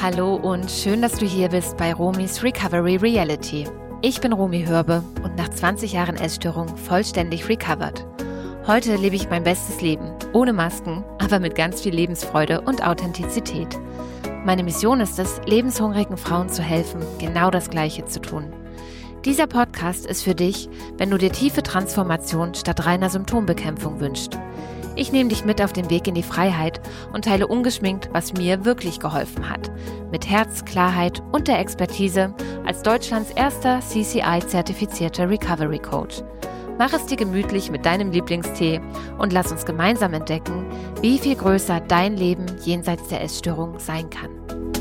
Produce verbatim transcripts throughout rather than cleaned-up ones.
Hallo und schön, dass du hier bist bei Romis Recovery Reality. Ich bin Romy Hörbe und nach zwanzig Jahren Essstörung vollständig recovered. Heute lebe ich mein bestes Leben, ohne Masken, aber mit ganz viel Lebensfreude und Authentizität. Meine Mission ist es, lebenshungrigen Frauen zu helfen, genau das Gleiche zu tun. Dieser Podcast ist für dich, wenn du dir tiefe Transformation statt reiner Symptombekämpfung wünschst. Ich nehme dich mit auf den Weg in die Freiheit und teile ungeschminkt, was mir wirklich geholfen hat. Mit Herz, Klarheit und der Expertise als Deutschlands erster C C I-zertifizierter Recovery Coach. Mach es dir gemütlich mit deinem Lieblingstee und lass uns gemeinsam entdecken, wie viel größer dein Leben jenseits der Essstörung sein kann.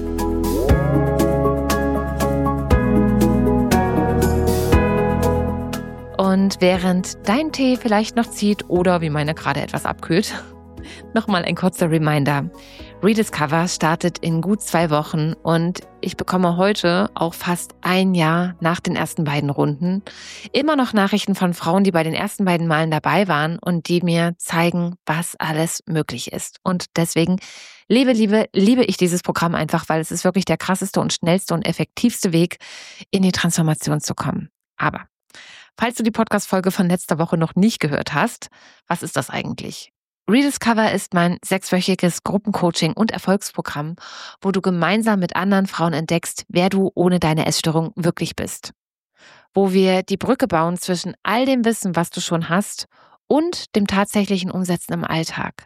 Und während dein Tee vielleicht noch zieht oder wie meine gerade etwas abkühlt, nochmal ein kurzer Reminder. Rediscover startet in gut zwei Wochen und ich bekomme heute, auch fast ein Jahr nach den ersten beiden Runden, immer noch Nachrichten von Frauen, die bei den ersten beiden Malen dabei waren und die mir zeigen, was alles möglich ist. Und deswegen liebe, liebe, liebe ich dieses Programm einfach, weil es ist wirklich der krasseste und schnellste und effektivste Weg, in die Transformation zu kommen. Aber falls du die Podcast-Folge von letzter Woche noch nicht gehört hast, was ist das eigentlich? Rediscover ist mein sechswöchiges Gruppencoaching und Erfolgsprogramm, wo du gemeinsam mit anderen Frauen entdeckst, wer du ohne deine Essstörung wirklich bist. Wo wir die Brücke bauen zwischen all dem Wissen, was du schon hast, und dem tatsächlichen Umsetzen im Alltag.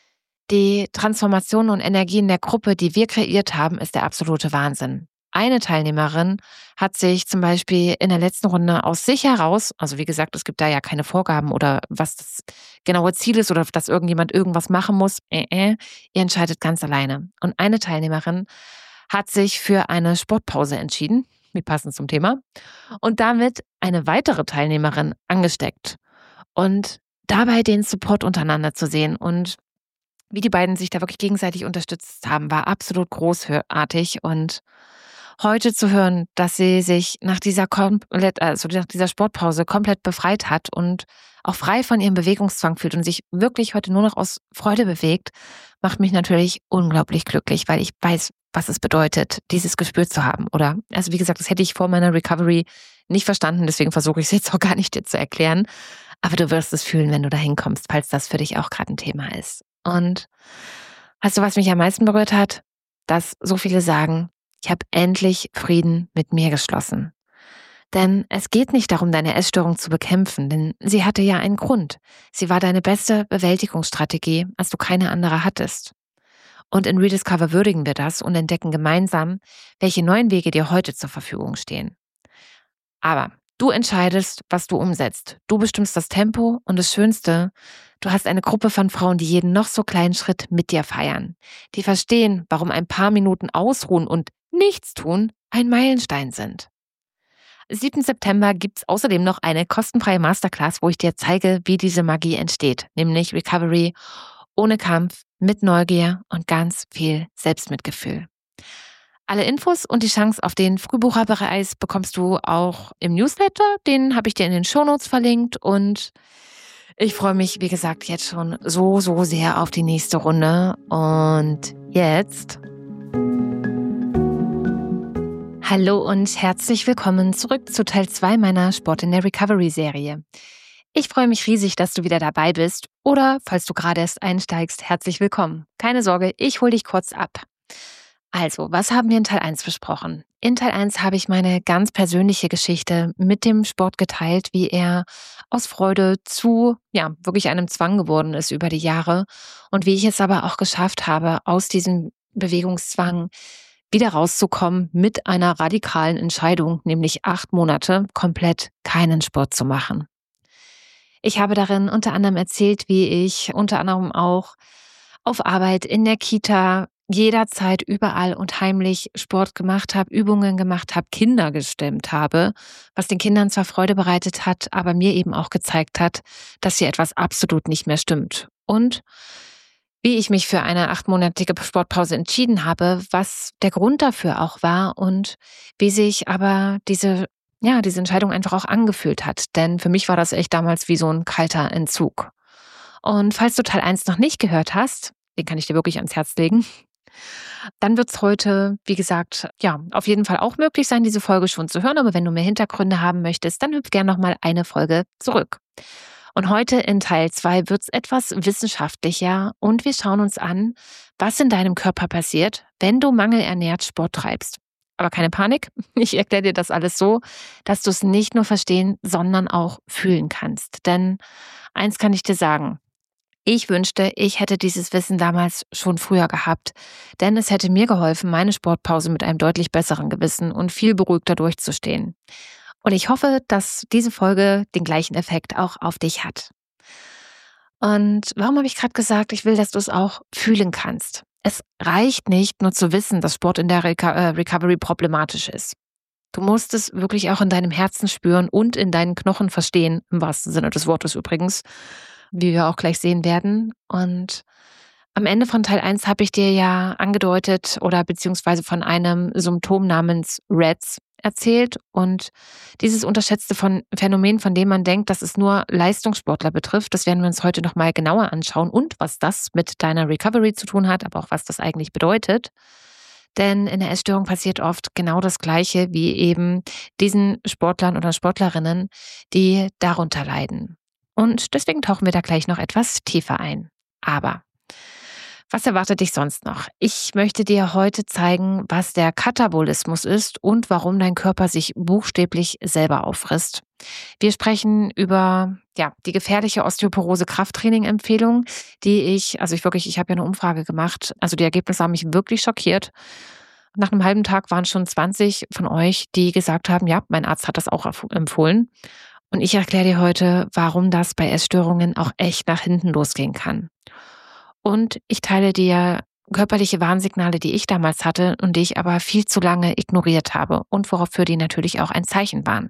Die Transformation und Energie in der Gruppe, die wir kreiert haben, ist der absolute Wahnsinn. Eine Teilnehmerin hat sich zum Beispiel in der letzten Runde aus sich heraus, also wie gesagt, es gibt da ja keine Vorgaben oder was das genaue Ziel ist oder dass irgendjemand irgendwas machen muss, äh, äh, ihr entscheidet ganz alleine. Und eine Teilnehmerin hat sich für eine Sportpause entschieden, wie passend zum Thema, und damit eine weitere Teilnehmerin angesteckt. Und dabei den Support untereinander zu sehen und wie die beiden sich da wirklich gegenseitig unterstützt haben, war absolut großartig. Und heute zu hören, dass sie sich nach dieser komplett, also nach dieser Sportpause komplett befreit hat und auch frei von ihrem Bewegungszwang fühlt und sich wirklich heute nur noch aus Freude bewegt, macht mich natürlich unglaublich glücklich, weil ich weiß, was es bedeutet, dieses Gespür zu haben. Oder, also wie gesagt, das hätte ich vor meiner Recovery nicht verstanden, deswegen versuche ich es jetzt auch gar nicht dir zu erklären. Aber du wirst es fühlen, wenn du da hinkommst, falls das für dich auch gerade ein Thema ist. Und weißt du, was mich am meisten berührt hat? Dass so viele sagen, ich habe endlich Frieden mit mir geschlossen. Denn es geht nicht darum, deine Essstörung zu bekämpfen, denn sie hatte ja einen Grund. Sie war deine beste Bewältigungsstrategie, als du keine andere hattest. Und in Rediscover würdigen wir das und entdecken gemeinsam, welche neuen Wege dir heute zur Verfügung stehen. Aber du entscheidest, was du umsetzt. Du bestimmst das Tempo und das Schönste, du hast eine Gruppe von Frauen, die jeden noch so kleinen Schritt mit dir feiern. Die verstehen, warum ein paar Minuten ausruhen und nichts tun ein Meilenstein sind. siebten September gibt es außerdem noch eine kostenfreie Masterclass, wo ich dir zeige, wie diese Magie entsteht, nämlich Recovery ohne Kampf, mit Neugier und ganz viel Selbstmitgefühl. Alle Infos und die Chance auf den Frühbucherpreis bekommst du auch im Newsletter. Den habe ich dir in den Shownotes verlinkt und ich freue mich, wie gesagt, jetzt schon so, so sehr auf die nächste Runde. Und jetzt hallo und herzlich willkommen zurück zu Teil zwei meiner Sport in der Recovery-Serie. Ich freue mich riesig, dass du wieder dabei bist oder, falls du gerade erst einsteigst, herzlich willkommen. Keine Sorge, ich hole dich kurz ab. Also, was haben wir in Teil eins besprochen? In Teil eins habe ich meine ganz persönliche Geschichte mit dem Sport geteilt, wie er aus Freude zu, ja, wirklich einem Zwang geworden ist über die Jahre und wie ich es aber auch geschafft habe, aus diesem Bewegungszwang wieder rauszukommen mit einer radikalen Entscheidung, nämlich acht Monate komplett keinen Sport zu machen. Ich habe darin unter anderem erzählt, wie ich unter anderem auch auf Arbeit, in der Kita, jederzeit, überall und heimlich Sport gemacht habe, Übungen gemacht habe, Kinder gestemmt habe, was den Kindern zwar Freude bereitet hat, aber mir eben auch gezeigt hat, dass hier etwas absolut nicht mehr stimmt. Und wie ich mich für eine achtmonatige Sportpause entschieden habe, was der Grund dafür auch war und wie sich aber diese, ja, diese Entscheidung einfach auch angefühlt hat. Denn für mich war das echt damals wie so ein kalter Entzug. Und falls du Teil eins noch nicht gehört hast, den kann ich dir wirklich ans Herz legen, dann wird es heute, wie gesagt, ja, auf jeden Fall auch möglich sein, diese Folge schon zu hören. Aber wenn du mehr Hintergründe haben möchtest, dann hüpf gerne nochmal eine Folge zurück. Und heute in Teil zwei wird es etwas wissenschaftlicher und wir schauen uns an, was in deinem Körper passiert, wenn du mangelernährt Sport treibst. Aber keine Panik, ich erkläre dir das alles so, dass du es nicht nur verstehen, sondern auch fühlen kannst. Denn eins kann ich dir sagen, ich wünschte, ich hätte dieses Wissen damals schon früher gehabt, denn es hätte mir geholfen, meine Sportpause mit einem deutlich besseren Gewissen und viel beruhigter durchzustehen. Und ich hoffe, dass diese Folge den gleichen Effekt auch auf dich hat. Und warum habe ich gerade gesagt, ich will, dass du es auch fühlen kannst? Es reicht nicht, nur zu wissen, dass Sport in der Reco- äh, Recovery problematisch ist. Du musst es wirklich auch in deinem Herzen spüren und in deinen Knochen verstehen, im wahrsten Sinne des Wortes übrigens, wie wir auch gleich sehen werden. Und am Ende von Teil eins habe ich dir ja angedeutet oder beziehungsweise von einem Symptom namens R E D S erzählt. Und dieses unterschätzte von Phänomen, von dem man denkt, dass es nur Leistungssportler betrifft, das werden wir uns heute nochmal genauer anschauen und was das mit deiner Recovery zu tun hat, aber auch was das eigentlich bedeutet. Denn in der Essstörung passiert oft genau das Gleiche wie eben diesen Sportlern oder Sportlerinnen, die darunter leiden. Und deswegen tauchen wir da gleich noch etwas tiefer ein. Aber was erwartet dich sonst noch? Ich möchte dir heute zeigen, was der Katabolismus ist und warum dein Körper sich buchstäblich selber auffrisst. Wir sprechen über ja, die gefährliche Osteoporose-Krafttraining-Empfehlung, die ich, also ich wirklich, ich habe ja eine Umfrage gemacht, also die Ergebnisse haben mich wirklich schockiert. Nach einem halben Tag waren schon zwanzig von euch, die gesagt haben, ja, mein Arzt hat das auch empfohlen. Und ich erkläre dir heute, warum das bei Essstörungen auch echt nach hinten losgehen kann. Und ich teile dir körperliche Warnsignale, die ich damals hatte und die ich aber viel zu lange ignoriert habe und woraufür die natürlich auch ein Zeichen waren.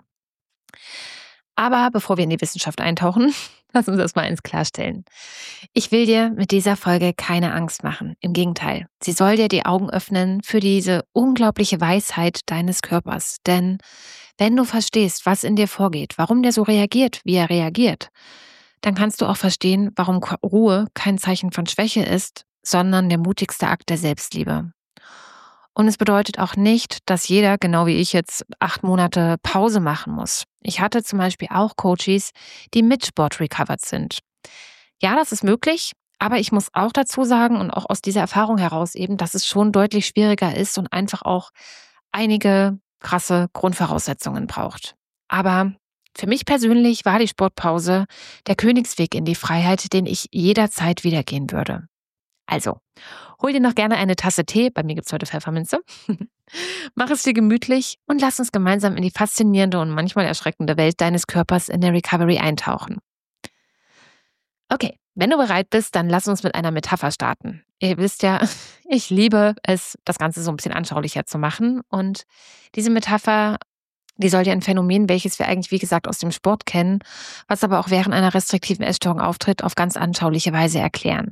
Aber bevor wir in die Wissenschaft eintauchen, lass uns erstmal eins klarstellen. Ich will dir mit dieser Folge keine Angst machen. Im Gegenteil, sie soll dir die Augen öffnen für diese unglaubliche Weisheit deines Körpers. Denn wenn du verstehst, was in dir vorgeht, warum der so reagiert, wie er reagiert, dann kannst du auch verstehen, warum Ruhe kein Zeichen von Schwäche ist, sondern der mutigste Akt der Selbstliebe. Und es bedeutet auch nicht, dass jeder, genau wie ich jetzt, acht Monate Pause machen muss. Ich hatte zum Beispiel auch Coaches, die mit Sport recovered sind. Ja, das ist möglich, aber ich muss auch dazu sagen und auch aus dieser Erfahrung heraus eben, dass es schon deutlich schwieriger ist und einfach auch einige krasse Grundvoraussetzungen braucht. Aber für mich persönlich war die Sportpause der Königsweg in die Freiheit, den ich jederzeit wieder gehen würde. Also, hol dir noch gerne eine Tasse Tee, bei mir gibt's heute Pfefferminze. Mach es dir gemütlich und lass uns gemeinsam in die faszinierende und manchmal erschreckende Welt deines Körpers in der Recovery eintauchen. Okay, wenn du bereit bist, dann lass uns mit einer Metapher starten. Ihr wisst ja, ich liebe es, das Ganze so ein bisschen anschaulicher zu machen. Und diese Metapher, die soll dir ein Phänomen, welches wir eigentlich, wie gesagt, aus dem Sport kennen, was aber auch während einer restriktiven Essstörung auftritt, auf ganz anschauliche Weise erklären.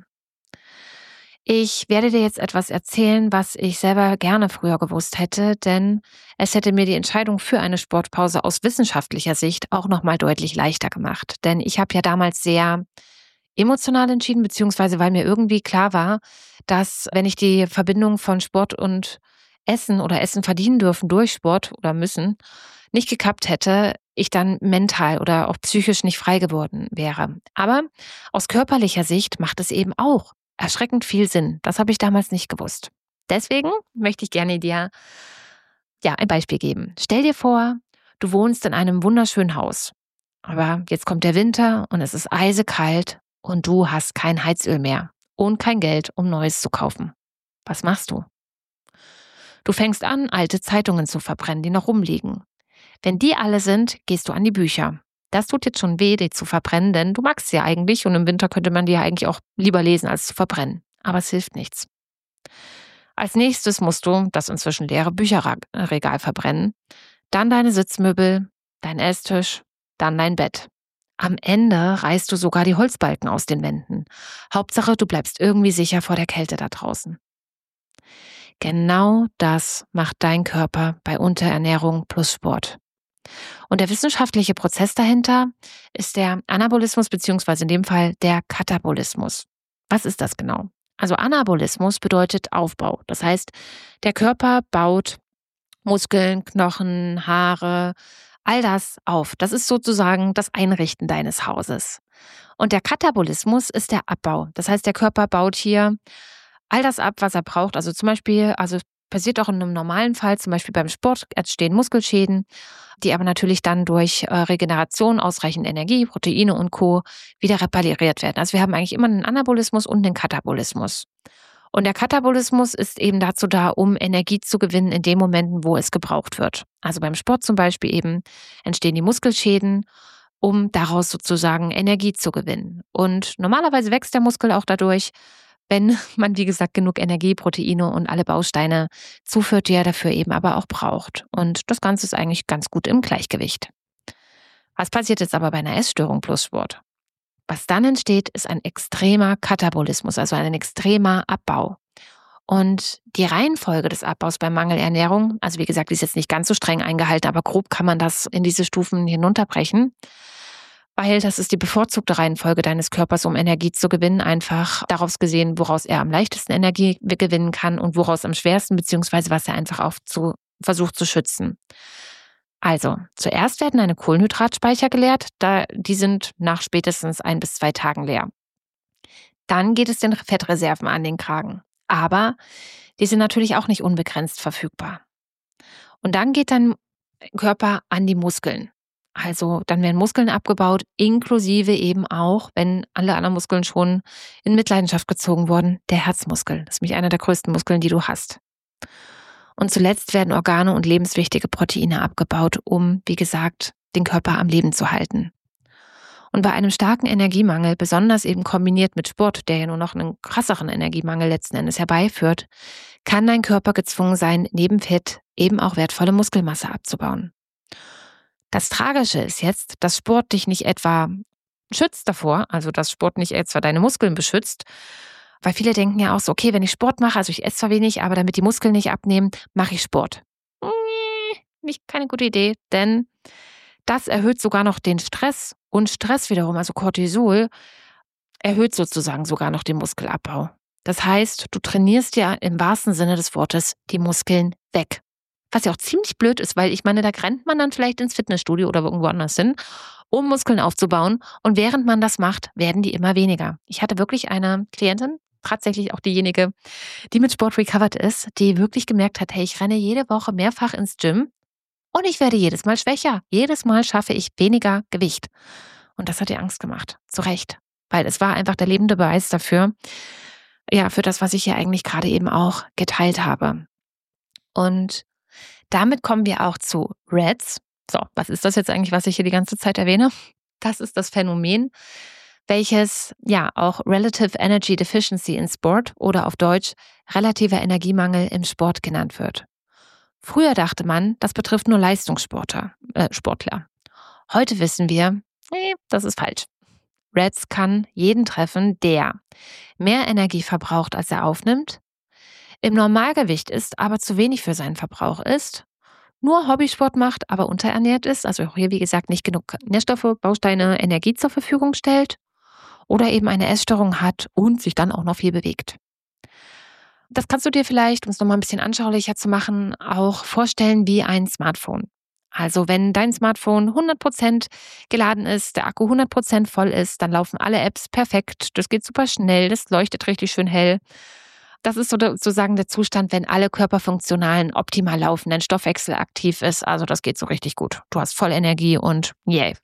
Ich werde dir jetzt etwas erzählen, was ich selber gerne früher gewusst hätte, denn es hätte mir die Entscheidung für eine Sportpause aus wissenschaftlicher Sicht auch nochmal deutlich leichter gemacht. Denn ich habe ja damals sehr emotional entschieden, beziehungsweise weil mir irgendwie klar war, dass wenn ich die Verbindung von Sport und Essen oder Essen verdienen dürfen durch Sport oder müssen, nicht geklappt hätte, ich dann mental oder auch psychisch nicht frei geworden wäre. Aber aus körperlicher Sicht macht es eben auch erschreckend viel Sinn. Das habe ich damals nicht gewusst. Deswegen möchte ich gerne dir ja, ein Beispiel geben. Stell dir vor, du wohnst in einem wunderschönen Haus. Aber jetzt kommt der Winter und es ist eisekalt und du hast kein Heizöl mehr und kein Geld, um Neues zu kaufen. Was machst du? Du fängst an, alte Zeitungen zu verbrennen, die noch rumliegen. Wenn die alle sind, gehst du an die Bücher. Das tut jetzt schon weh, die zu verbrennen, denn du magst sie ja eigentlich und im Winter könnte man die ja eigentlich auch lieber lesen, als zu verbrennen. Aber es hilft nichts. Als nächstes musst du das inzwischen leere Bücherregal verbrennen, dann deine Sitzmöbel, dein Esstisch, dann dein Bett. Am Ende reißt du sogar die Holzbalken aus den Wänden. Hauptsache, du bleibst irgendwie sicher vor der Kälte da draußen. Genau das macht dein Körper bei Unterernährung plus Sport. Und der wissenschaftliche Prozess dahinter ist der Anabolismus beziehungsweise in dem Fall der Katabolismus. Was ist das genau? Also Anabolismus bedeutet Aufbau. Das heißt, der Körper baut Muskeln, Knochen, Haare, all das auf. Das ist sozusagen das Einrichten deines Hauses. Und der Katabolismus ist der Abbau. Das heißt, der Körper baut hier all das ab, was er braucht. Also zum Beispiel, also passiert auch in einem normalen Fall, zum Beispiel beim Sport entstehen Muskelschäden, die aber natürlich dann durch äh, Regeneration, ausreichend Energie, Proteine und Co. wieder repariert werden. Also wir haben eigentlich immer einen Anabolismus und einen Katabolismus. Und der Katabolismus ist eben dazu da, um Energie zu gewinnen in den Momenten, wo es gebraucht wird. Also beim Sport zum Beispiel eben entstehen die Muskelschäden, um daraus sozusagen Energie zu gewinnen. Und normalerweise wächst der Muskel auch dadurch, wenn man, wie gesagt, genug Energie, Proteine und alle Bausteine zuführt, die er dafür eben aber auch braucht. Und das Ganze ist eigentlich ganz gut im Gleichgewicht. Was passiert jetzt aber bei einer Essstörung plus Sport? Was dann entsteht, ist ein extremer Katabolismus, also ein extremer Abbau. Und die Reihenfolge des Abbaus bei Mangelernährung, also wie gesagt, die ist jetzt nicht ganz so streng eingehalten, aber grob kann man das in diese Stufen hinunterbrechen, weil das ist die bevorzugte Reihenfolge deines Körpers, um Energie zu gewinnen, einfach daraus gesehen, woraus er am leichtesten Energie gewinnen kann und woraus am schwersten, beziehungsweise was er einfach auch zu, versucht zu schützen. Also, zuerst werden deine Kohlenhydratspeicher geleert, da, die sind nach spätestens ein bis zwei Tagen leer. Dann geht es den Fettreserven an den Kragen. Aber die sind natürlich auch nicht unbegrenzt verfügbar. Und dann geht dein Körper an die Muskeln. Also dann werden Muskeln abgebaut, inklusive eben auch, wenn alle anderen Muskeln schon in Mitleidenschaft gezogen wurden, der Herzmuskel. Das ist nämlich einer der größten Muskeln, die du hast. Und zuletzt werden Organe und lebenswichtige Proteine abgebaut, um, wie gesagt, den Körper am Leben zu halten. Und bei einem starken Energiemangel, besonders eben kombiniert mit Sport, der ja nur noch einen krasseren Energiemangel letzten Endes herbeiführt, kann dein Körper gezwungen sein, neben Fett eben auch wertvolle Muskelmasse abzubauen. Das Tragische ist jetzt, dass Sport dich nicht etwa schützt davor, also dass Sport nicht etwa deine Muskeln beschützt, weil viele denken ja auch so, okay, wenn ich Sport mache, also ich esse zwar wenig, aber damit die Muskeln nicht abnehmen, mache ich Sport. Nee, nicht keine gute Idee, denn das erhöht sogar noch den Stress und Stress wiederum, also Cortisol, erhöht sozusagen sogar noch den Muskelabbau. Das heißt, du trainierst ja im wahrsten Sinne des Wortes die Muskeln weg. Was ja auch ziemlich blöd ist, weil ich meine, da rennt man dann vielleicht ins Fitnessstudio oder irgendwo anders hin, um Muskeln aufzubauen. Und während man das macht, werden die immer weniger. Ich hatte wirklich eine Klientin, tatsächlich auch diejenige, die mit Sport recovered ist, die wirklich gemerkt hat, hey, ich renne jede Woche mehrfach ins Gym und ich werde jedes Mal schwächer. Jedes Mal schaffe ich weniger Gewicht. Und das hat ihr Angst gemacht. Zu Recht. Weil es war einfach der lebende Beweis dafür, ja, für das, was ich hier eigentlich gerade eben auch geteilt habe. Und damit kommen wir auch zu R E D S. So, was ist das jetzt eigentlich, was ich hier die ganze Zeit erwähne? Das ist das Phänomen, welches ja auch Relative Energy Deficiency in Sport oder auf Deutsch relativer Energiemangel im Sport genannt wird. Früher dachte man, das betrifft nur Leistungssportler. Äh, Sportler. Heute wissen wir, nee, das ist falsch. R E D S kann jeden treffen, der mehr Energie verbraucht, als er aufnimmt, im Normalgewicht ist, aber zu wenig für seinen Verbrauch ist, nur Hobbysport macht, aber unterernährt ist, also hier wie gesagt nicht genug Nährstoffe, Bausteine, Energie zur Verfügung stellt oder eben eine Essstörung hat und sich dann auch noch viel bewegt. Das kannst du dir vielleicht, um es nochmal ein bisschen anschaulicher zu machen, auch vorstellen wie ein Smartphone. Also wenn dein Smartphone hundert Prozent geladen ist, der Akku hundert Prozent voll ist, dann laufen alle Apps perfekt, das geht super schnell, das leuchtet richtig schön hell. Das ist sozusagen der Zustand, wenn alle Körperfunktionalen optimal laufen, dein Stoffwechsel aktiv ist. Also das geht so richtig gut. Du hast voll Energie und yay.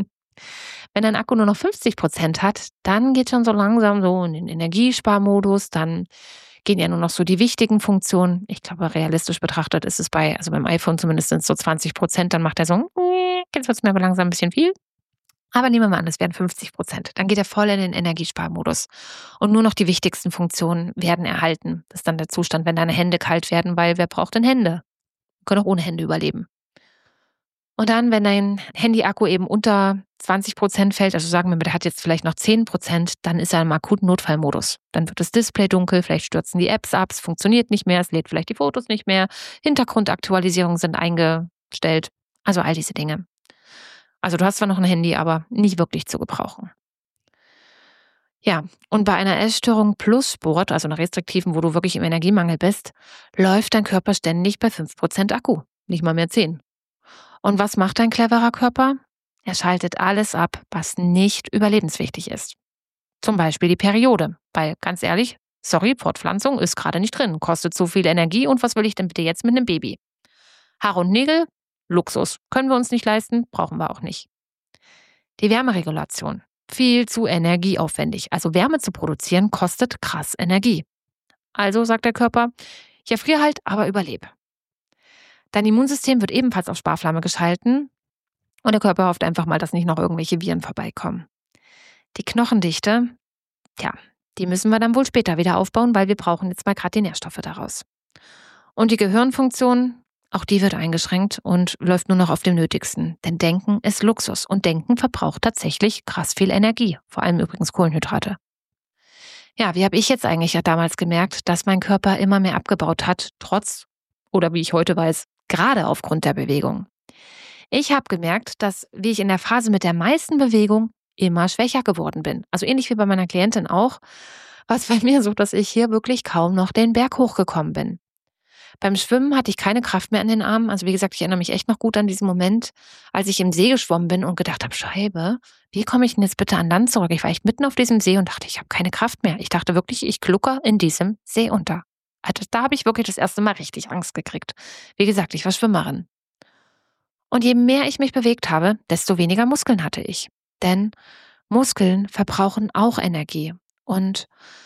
Wenn dein Akku nur noch fünfzig Prozent hat, dann geht schon so langsam so in den Energiesparmodus. Dann gehen ja nur noch so die wichtigen Funktionen. Ich glaube, realistisch betrachtet ist es bei, also beim iPhone zumindest sind es so zwanzig Prozent. Dann macht er so, jetzt wird es mir aber langsam ein bisschen viel. Aber nehmen wir mal an, das wären fünfzig Prozent. Dann geht er voll in den Energiesparmodus. Und nur noch die wichtigsten Funktionen werden erhalten. Das ist dann der Zustand, wenn deine Hände kalt werden, weil wer braucht denn Hände? Wir können auch ohne Hände überleben. Und dann, wenn dein Handy-Akku eben unter zwanzig Prozent fällt, also sagen wir mal, der hat jetzt vielleicht noch zehn Prozent, dann ist er im akuten Notfallmodus. Dann wird das Display dunkel, vielleicht stürzen die Apps ab, es funktioniert nicht mehr, es lädt vielleicht die Fotos nicht mehr, Hintergrundaktualisierungen sind eingestellt. Also all diese Dinge. Also du hast zwar noch ein Handy, aber nicht wirklich zu gebrauchen. Ja, und bei einer Essstörung plus Sport, also einer restriktiven, wo du wirklich im Energiemangel bist, läuft dein Körper ständig bei fünf Prozent Akku, nicht mal mehr zehn. Und was macht dein cleverer Körper? Er schaltet alles ab, was nicht überlebenswichtig ist. Zum Beispiel die Periode, weil ganz ehrlich, sorry, Fortpflanzung ist gerade nicht drin, kostet so viel Energie und was will ich denn bitte jetzt mit einem Baby? Haare und Nägel, Luxus, können wir uns nicht leisten, brauchen wir auch nicht. Die Wärmeregulation, viel zu energieaufwendig. Also Wärme zu produzieren kostet krass Energie. Also sagt der Körper, ich erfriere halt, aber überlebe. Dein Immunsystem wird ebenfalls auf Sparflamme geschalten und der Körper hofft einfach mal, dass nicht noch irgendwelche Viren vorbeikommen. Die Knochendichte, tja, die müssen wir dann wohl später wieder aufbauen, weil wir brauchen jetzt mal gerade die Nährstoffe daraus. Und die Gehirnfunktion, auch die wird eingeschränkt und läuft nur noch auf dem Nötigsten. Denn Denken ist Luxus und Denken verbraucht tatsächlich krass viel Energie, vor allem übrigens Kohlenhydrate. Ja, wie habe ich jetzt eigentlich ja damals gemerkt, dass mein Körper immer mehr abgebaut hat, trotz, oder wie ich heute weiß, gerade aufgrund der Bewegung. Ich habe gemerkt, dass, wie ich in der Phase mit der meisten Bewegung immer schwächer geworden bin. Also ähnlich wie bei meiner Klientin auch, war es bei mir so, dass ich hier wirklich kaum noch den Berg hochgekommen bin. Beim Schwimmen hatte ich keine Kraft mehr an den Armen. Also wie gesagt, ich erinnere mich echt noch gut an diesen Moment, als ich im See geschwommen bin und gedacht habe, Scheibe, wie komme ich denn jetzt bitte an Land zurück? Ich war echt mitten auf diesem See und dachte, ich habe keine Kraft mehr. Ich dachte wirklich, ich glucker in diesem See unter. Also da habe ich wirklich das erste Mal richtig Angst gekriegt. Wie gesagt, ich war Schwimmerin. Und je mehr ich mich bewegt habe, desto weniger Muskeln hatte ich. Denn Muskeln verbrauchen auch Energie. Und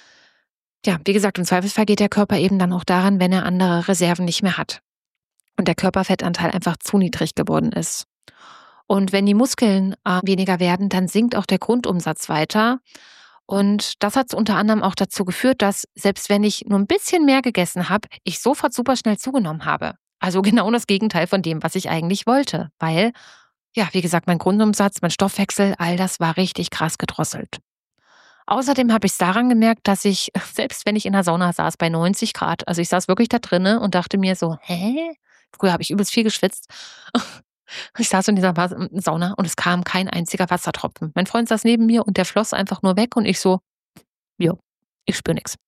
ja, wie gesagt, im Zweifelsfall geht der Körper eben dann auch daran, wenn er andere Reserven nicht mehr hat und der Körperfettanteil einfach zu niedrig geworden ist. Und wenn die Muskeln äh, weniger werden, dann sinkt auch der Grundumsatz weiter. Und das hat unter anderem auch dazu geführt, dass selbst wenn ich nur ein bisschen mehr gegessen habe, ich sofort super schnell zugenommen habe. Also genau das Gegenteil von dem, was ich eigentlich wollte. Weil, ja, wie gesagt, mein Grundumsatz, mein Stoffwechsel, all das war richtig krass gedrosselt. Außerdem habe ich es daran gemerkt, dass ich, selbst wenn ich in der Sauna saß bei neunzig Grad, also ich saß wirklich da drinne und dachte mir so, hä? Früher habe ich übelst viel geschwitzt. Ich saß in dieser Sauna und es kam kein einziger Wassertropfen. Mein Freund saß neben mir und der floss einfach nur weg und ich so, jo, ich spüre nichts.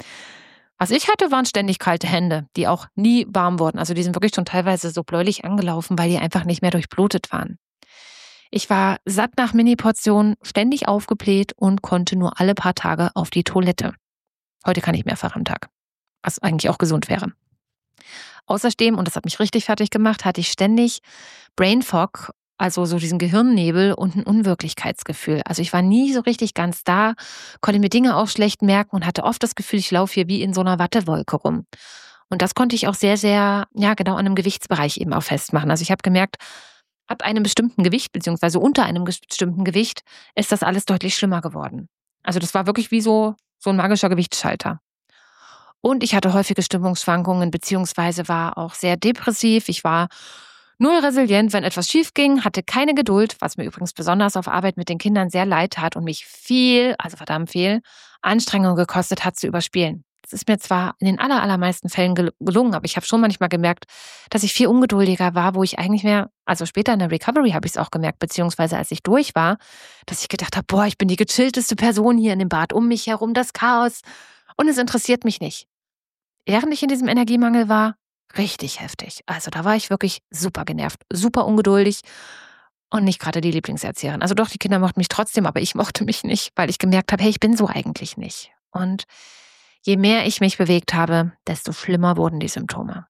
Was ich hatte, waren ständig kalte Hände, die auch nie warm wurden. Also die sind wirklich schon teilweise so bläulich angelaufen, weil die einfach nicht mehr durchblutet waren. Ich war satt nach Mini-Portionen, ständig aufgebläht und konnte nur alle paar Tage auf die Toilette. Heute kann ich mehrfach am Tag, was eigentlich auch gesund wäre. Außerdem, und das hat mich richtig fertig gemacht, hatte ich ständig Brain Fog, also so diesen Gehirnnebel und ein Unwirklichkeitsgefühl. Also ich war nie so richtig ganz da, konnte mir Dinge auch schlecht merken und hatte oft das Gefühl, ich laufe hier wie in so einer Wattewolke rum. Und das konnte ich auch sehr, sehr, ja, genau an einem Gewichtsbereich eben auch festmachen. Also ich habe gemerkt, ab einem bestimmten Gewicht, beziehungsweise unter einem bestimmten Gewicht, ist das alles deutlich schlimmer geworden. Also das war wirklich wie so, so ein magischer Gewichtsschalter. Und ich hatte häufige Stimmungsschwankungen, beziehungsweise war auch sehr depressiv. Ich war null resilient, wenn etwas schief ging, hatte keine Geduld, was mir übrigens besonders auf Arbeit mit den Kindern sehr leid tat und mich viel, also verdammt viel, Anstrengung gekostet hat zu überspielen. Das ist mir zwar in den aller, allermeisten Fällen gel- gelungen, aber ich habe schon manchmal gemerkt, dass ich viel ungeduldiger war, wo ich eigentlich mehr, also später in der Recovery habe ich es auch gemerkt, beziehungsweise als ich durch war, dass ich gedacht habe, boah, ich bin die gechillteste Person hier in dem Bad, um mich herum das Chaos und es interessiert mich nicht. Während ich in diesem Energiemangel war, richtig heftig. Also da war ich wirklich super genervt, super ungeduldig und nicht gerade die Lieblingserzieherin. Also doch, die Kinder mochten mich trotzdem, aber ich mochte mich nicht, weil ich gemerkt habe, hey, ich bin so eigentlich nicht. Und je mehr ich mich bewegt habe, desto schlimmer wurden die Symptome.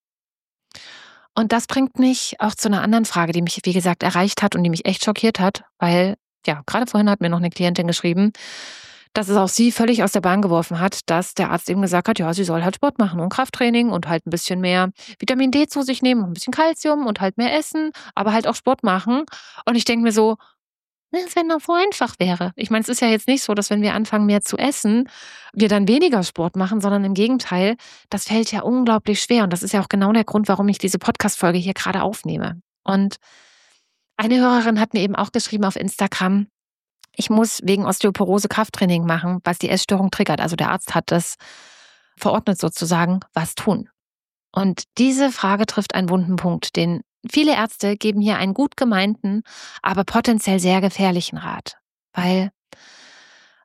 Und das bringt mich auch zu einer anderen Frage, die mich, wie gesagt, erreicht hat und die mich echt schockiert hat, weil, ja, gerade vorhin hat mir noch eine Klientin geschrieben, dass es auch sie völlig aus der Bahn geworfen hat, dass der Arzt eben gesagt hat, ja, sie soll halt Sport machen und Krafttraining und halt ein bisschen mehr Vitamin D zu sich nehmen und ein bisschen Kalzium und halt mehr essen, aber halt auch Sport machen. Und ich denke mir so, es wenn das so einfach wäre. Ich meine, es ist ja jetzt nicht so, dass wenn wir anfangen, mehr zu essen, wir dann weniger Sport machen, sondern im Gegenteil, das fällt ja unglaublich schwer. Und das ist ja auch genau der Grund, warum ich diese Podcast-Folge hier gerade aufnehme. Und eine Hörerin hat mir eben auch geschrieben auf Instagram, ich muss wegen Osteoporose Krafttraining machen, was die Essstörung triggert. Also der Arzt hat das verordnet sozusagen, was tun. Und diese Frage trifft einen wunden Punkt, den viele Ärzte geben hier einen gut gemeinten, aber potenziell sehr gefährlichen Rat. Weil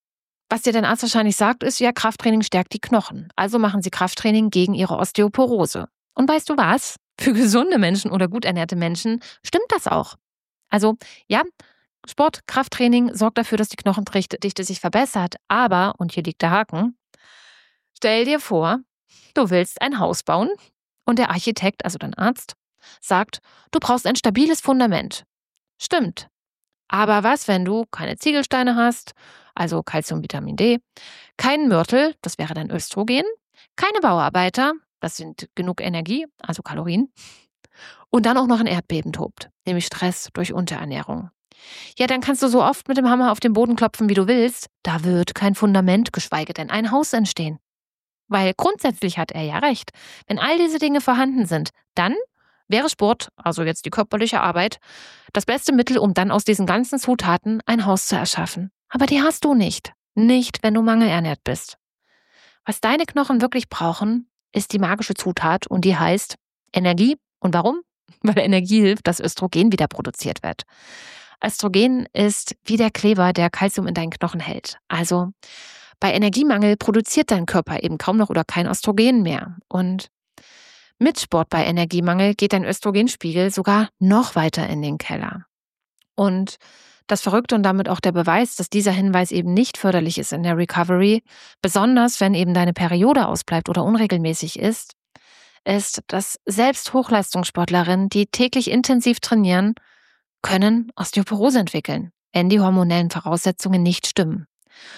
Was dir dein Arzt wahrscheinlich sagt, ist, ja, Krafttraining stärkt die Knochen. Also machen Sie Krafttraining gegen Ihre Osteoporose. Und weißt du was? Für gesunde Menschen oder gut ernährte Menschen stimmt das auch. Also ja, Sport, Krafttraining sorgt dafür, dass die Knochendichte sich verbessert. Aber, und hier liegt der Haken, stell dir vor, du willst ein Haus bauen und der Architekt, also dein Arzt, sagt, du brauchst ein stabiles Fundament. Stimmt. Aber was, wenn du keine Ziegelsteine hast, also Calcium, Vitamin D, keinen Mörtel, das wäre dein Östrogen, keine Bauarbeiter, das sind genug Energie, also Kalorien, und dann auch noch ein Erdbeben tobt, nämlich Stress durch Unterernährung. Ja, dann kannst du so oft mit dem Hammer auf den Boden klopfen, wie du willst, da wird kein Fundament, geschweige denn ein Haus entstehen. Weil grundsätzlich hat er ja recht. Wenn all diese Dinge vorhanden sind, dann wäre Sport, also jetzt die körperliche Arbeit, das beste Mittel, um dann aus diesen ganzen Zutaten ein Haus zu erschaffen. Aber die hast du nicht. Nicht, wenn du mangelernährt bist. Was deine Knochen wirklich brauchen, ist die magische Zutat und die heißt Energie. Und warum? Weil Energie hilft, dass Östrogen wieder produziert wird. Östrogen ist wie der Kleber, der Calcium in deinen Knochen hält. Also bei Energiemangel produziert dein Körper eben kaum noch oder kein Östrogen mehr. Und mit Sport bei Energiemangel geht dein Östrogenspiegel sogar noch weiter in den Keller. Und das Verrückte und damit auch der Beweis, dass dieser Hinweis eben nicht förderlich ist in der Recovery, besonders wenn eben deine Periode ausbleibt oder unregelmäßig ist, ist, dass selbst Hochleistungssportlerinnen, die täglich intensiv trainieren, können Osteoporose entwickeln, wenn die hormonellen Voraussetzungen nicht stimmen.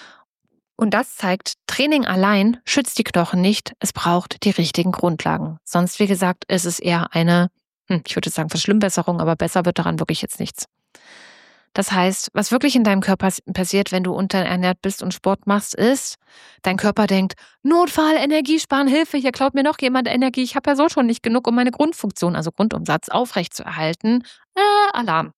Und das zeigt, Training allein schützt die Knochen nicht, es braucht die richtigen Grundlagen. Sonst, wie gesagt, ist es eher eine, hm, ich würde sagen Verschlimmbesserung, aber besser wird daran wirklich jetzt nichts. Das heißt, was wirklich in deinem Körper passiert, wenn du unterernährt bist und Sport machst, ist, dein Körper denkt, Notfall, Energiesparen, Hilfe, hier klaut mir noch jemand Energie, ich habe ja so schon nicht genug, um meine Grundfunktion, also Grundumsatz, aufrechtzuerhalten. Äh, Alarm.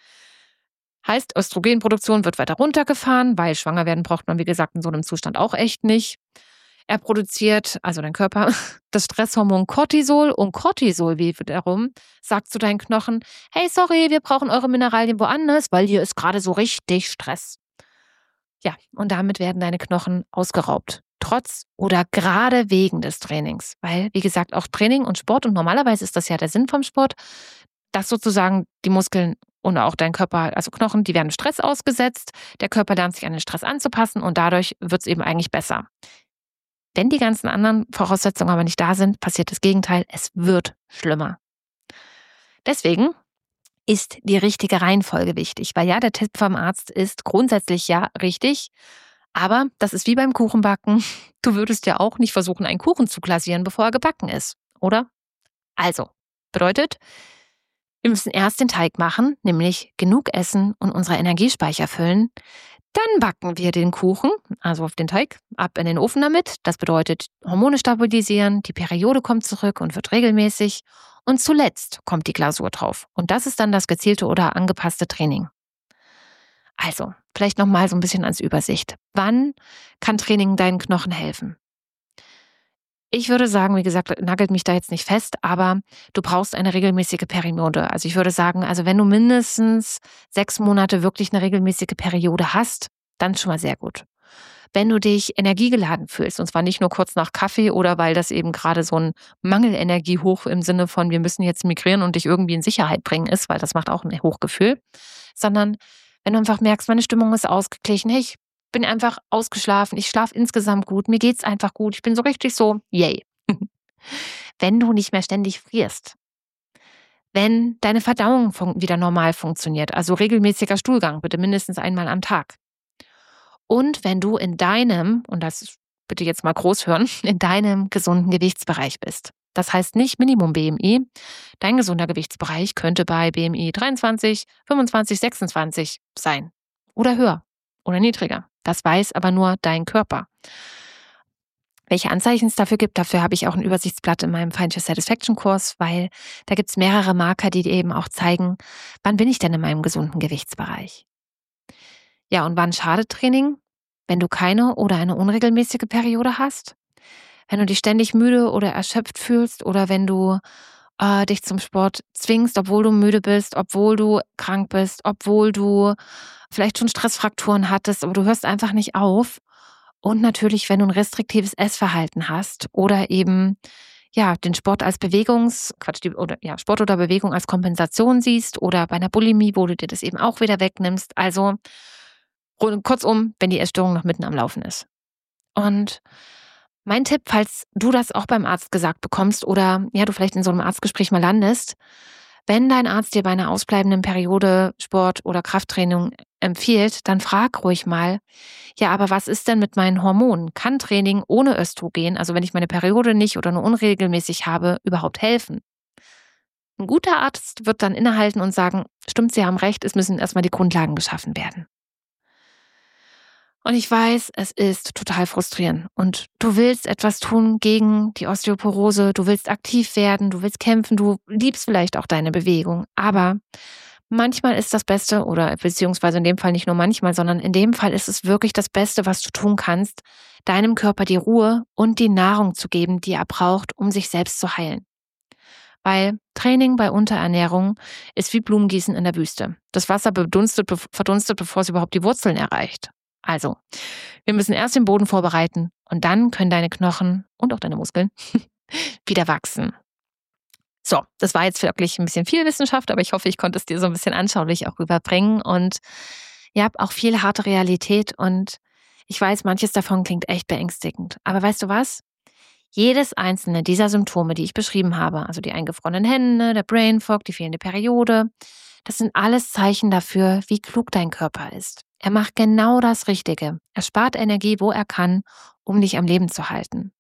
Heißt, Östrogenproduktion wird weiter runtergefahren, weil schwanger werden braucht man, wie gesagt, in so einem Zustand auch echt nicht. Er produziert, also dein Körper, das Stresshormon Cortisol und Cortisol wiederum sagt zu deinen Knochen, hey, sorry, wir brauchen eure Mineralien woanders, weil hier ist gerade so richtig Stress. Ja, und damit werden deine Knochen ausgeraubt. Trotz oder gerade wegen des Trainings. Weil, wie gesagt, auch Training und Sport, und normalerweise ist das ja der Sinn vom Sport, dass sozusagen die Muskeln und auch dein Körper, also Knochen, die werden Stress ausgesetzt. Der Körper lernt sich an den Stress anzupassen und dadurch wird es eben eigentlich besser. Wenn die ganzen anderen Voraussetzungen aber nicht da sind, passiert das Gegenteil, es wird schlimmer. Deswegen ist die richtige Reihenfolge wichtig, weil ja, der Tipp vom Arzt ist grundsätzlich ja richtig, aber das ist wie beim Kuchenbacken. Du würdest ja auch nicht versuchen, einen Kuchen zu glasieren, bevor er gebacken ist, oder? Also, bedeutet, wir müssen erst den Teig machen, nämlich genug essen und unsere Energiespeicher füllen. Dann backen wir den Kuchen, also auf den Teig, ab in den Ofen damit. Das bedeutet Hormone stabilisieren, die Periode kommt zurück und wird regelmäßig. Und zuletzt kommt die Glasur drauf. Und das ist dann das gezielte oder angepasste Training. Also, vielleicht nochmal so ein bisschen als Übersicht. Wann kann Training deinen Knochen helfen? Ich würde sagen, wie gesagt, nagelt mich da jetzt nicht fest, aber du brauchst eine regelmäßige Periode. Also ich würde sagen, also wenn du mindestens sechs Monate wirklich eine regelmäßige Periode hast, dann schon mal sehr gut. Wenn du dich energiegeladen fühlst, und zwar nicht nur kurz nach Kaffee oder weil das eben gerade so ein Mangelenergie hoch im Sinne von, wir müssen jetzt migrieren und dich irgendwie in Sicherheit bringen ist, weil das macht auch ein Hochgefühl, sondern wenn du einfach merkst, meine Stimmung ist ausgeglichen, hey, ich bin einfach ausgeschlafen, ich schlafe insgesamt gut, mir geht's einfach gut, ich bin so richtig so, yay. Wenn du nicht mehr ständig frierst, wenn deine Verdauung wieder normal funktioniert, also regelmäßiger Stuhlgang, bitte mindestens einmal am Tag. Und wenn du in deinem, und das bitte jetzt mal groß hören, in deinem gesunden Gewichtsbereich bist. Das heißt nicht Minimum B M I. Dein gesunder Gewichtsbereich könnte bei B M I dreiundzwanzig, fünfundzwanzig, sechsundzwanzig sein. Oder höher oder niedriger. Das weiß aber nur dein Körper. Welche Anzeichen es dafür gibt, dafür habe ich auch ein Übersichtsblatt in meinem Financial Satisfaction Kurs, weil da gibt es mehrere Marker, die dir eben auch zeigen, wann bin ich denn in meinem gesunden Gewichtsbereich. Ja, und wann schadet Training? Wenn du keine oder eine unregelmäßige Periode hast, wenn du dich ständig müde oder erschöpft fühlst oder wenn du äh, dich zum Sport zwingst, obwohl du müde bist, obwohl du krank bist, obwohl du vielleicht schon Stressfrakturen hattest, aber du hörst einfach nicht auf Und natürlich, wenn du ein restriktives Essverhalten hast oder eben ja den Sport als Bewegungs, Quatsch, die, oder ja, Sport oder Bewegung als Kompensation siehst oder bei einer Bulimie, wo du dir das eben auch wieder wegnimmst. Also kurzum, wenn die Essstörung noch mitten am Laufen ist. Und mein Tipp, falls du das auch beim Arzt gesagt bekommst oder ja, du vielleicht in so einem Arztgespräch mal landest, wenn dein Arzt dir bei einer ausbleibenden Periode Sport oder Krafttraining empfiehlt, dann frag ruhig mal, ja, aber was ist denn mit meinen Hormonen? Kann Training ohne Östrogen, also wenn ich meine Periode nicht oder nur unregelmäßig habe, überhaupt helfen? Ein guter Arzt wird dann innehalten und sagen, stimmt, Sie haben recht, es müssen erstmal die Grundlagen geschaffen werden. Und ich weiß, es ist total frustrierend und du willst etwas tun gegen die Osteoporose, du willst aktiv werden, du willst kämpfen, du liebst vielleicht auch deine Bewegung, aber manchmal ist das Beste oder beziehungsweise in dem Fall nicht nur manchmal, sondern in dem Fall ist es wirklich das Beste, was du tun kannst, deinem Körper die Ruhe und die Nahrung zu geben, die er braucht, um sich selbst zu heilen. Weil Training bei Unterernährung ist wie Blumengießen in der Wüste. Das Wasser bedunstet, verdunstet, bevor es überhaupt die Wurzeln erreicht. Also, wir müssen erst den Boden vorbereiten und dann können deine Knochen und auch deine Muskeln wieder wachsen. So, das war jetzt wirklich ein bisschen viel Wissenschaft, aber ich hoffe, ich konnte es dir so ein bisschen anschaulich auch rüberbringen und ihr habt auch viel harte Realität und ich weiß, manches davon klingt echt beängstigend. Aber weißt du was? Jedes einzelne dieser Symptome, die ich beschrieben habe, also die eingefrorenen Hände, der Brain Fog, die fehlende Periode, das sind alles Zeichen dafür, wie klug dein Körper ist. Er macht genau das Richtige. Er spart Energie, wo er kann, um dich am Leben zu halten.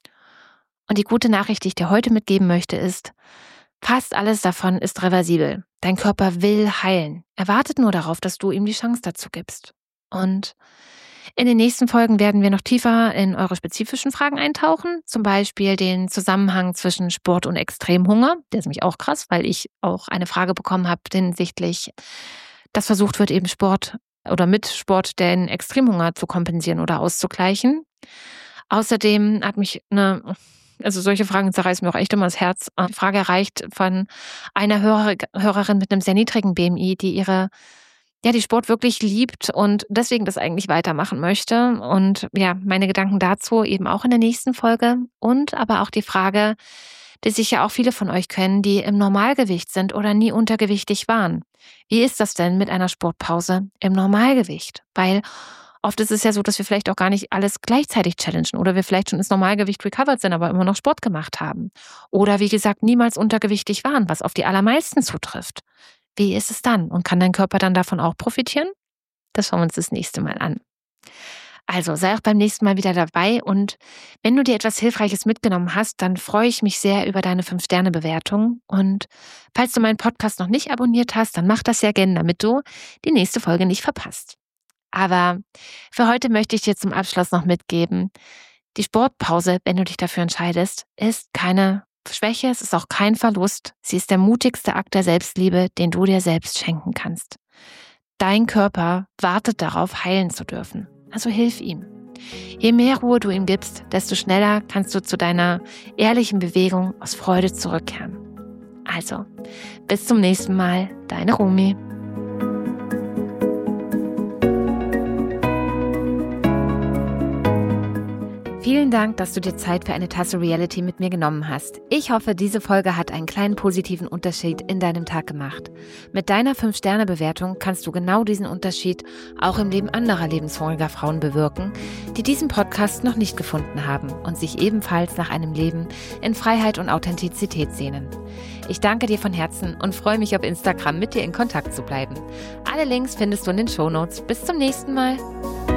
Und die gute Nachricht, die ich dir heute mitgeben möchte, ist, fast alles davon ist reversibel. Dein Körper will heilen. Er wartet nur darauf, dass du ihm die Chance dazu gibst. Und in den nächsten Folgen werden wir noch tiefer in eure spezifischen Fragen eintauchen, zum Beispiel den Zusammenhang zwischen Sport und Extremhunger. Der ist nämlich auch krass, weil ich auch eine Frage bekommen habe hinsichtlich, dass versucht wird, eben Sport oder mit Sport den Extremhunger zu kompensieren oder auszugleichen. Außerdem hat mich eine, also solche Fragen zerreißen mir auch echt immer das Herz. Die Frage erreicht von einer Hörer, Hörerin mit einem sehr niedrigen B M I, die ihre ja, die Sport wirklich liebt und deswegen das eigentlich weitermachen möchte. Und ja, meine Gedanken dazu eben auch in der nächsten Folge. Und aber auch die Frage, die sicher auch viele von euch kennen, die im Normalgewicht sind oder nie untergewichtig waren. Wie ist das denn mit einer Sportpause im Normalgewicht? Weil oft ist es ja so, dass wir vielleicht auch gar nicht alles gleichzeitig challengen oder wir vielleicht schon ins Normalgewicht recovered sind, aber immer noch Sport gemacht haben. Oder wie gesagt, niemals untergewichtig waren, was auf die allermeisten zutrifft. Wie ist es dann? Und kann dein Körper dann davon auch profitieren? Das schauen wir uns das nächste Mal an. Also sei auch beim nächsten Mal wieder dabei und wenn du dir etwas Hilfreiches mitgenommen hast, dann freue ich mich sehr über deine fünf Sterne Bewertung und falls du meinen Podcast noch nicht abonniert hast, dann mach das sehr gerne, damit du die nächste Folge nicht verpasst. Aber für heute möchte ich dir zum Abschluss noch mitgeben, die Sportpause, wenn du dich dafür entscheidest, ist keine Schwäche, es ist auch kein Verlust. Sie ist der mutigste Akt der Selbstliebe, den du dir selbst schenken kannst. Dein Körper wartet darauf, heilen zu dürfen. Also hilf ihm. Je mehr Ruhe du ihm gibst, desto schneller kannst du zu deiner ehrlichen Bewegung aus Freude zurückkehren. Also, bis zum nächsten Mal, deine Romy. Vielen Dank, dass du dir Zeit für eine Tasse Reality mit mir genommen hast. Ich hoffe, diese Folge hat einen kleinen positiven Unterschied in deinem Tag gemacht. Mit deiner fünf Sterne Bewertung kannst du genau diesen Unterschied auch im Leben anderer lebenshungriger Frauen bewirken, die diesen Podcast noch nicht gefunden haben und sich ebenfalls nach einem Leben in Freiheit und Authentizität sehnen. Ich danke dir von Herzen und freue mich auf Instagram mit dir in Kontakt zu bleiben. Alle Links findest du in den Shownotes. Bis zum nächsten Mal.